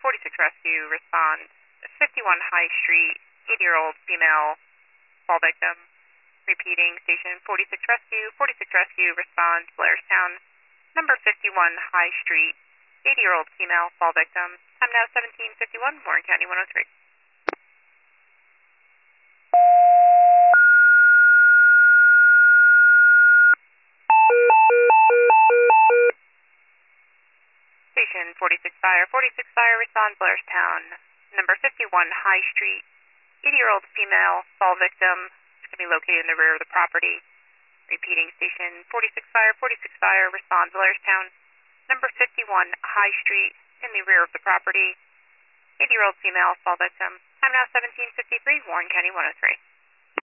46 Rescue, respond 51 High Street, 80-year-old female, fall victim. Repeating, station 46 Rescue, respond Blairstown, number 51 High Street, 80-year-old female, fall victim. Time now 17:51, Warren County 103. Station 46 Fire, respond Blairstown, number 51 High Street, 80-year-old female, fall victim. It's going to be located in the rear of the property. Repeating, station 46 Fire, respond Blairstown, number 51 High Street, in the rear of the property. 80-year-old female, fall victim. Time now 17:53, Warren County 103.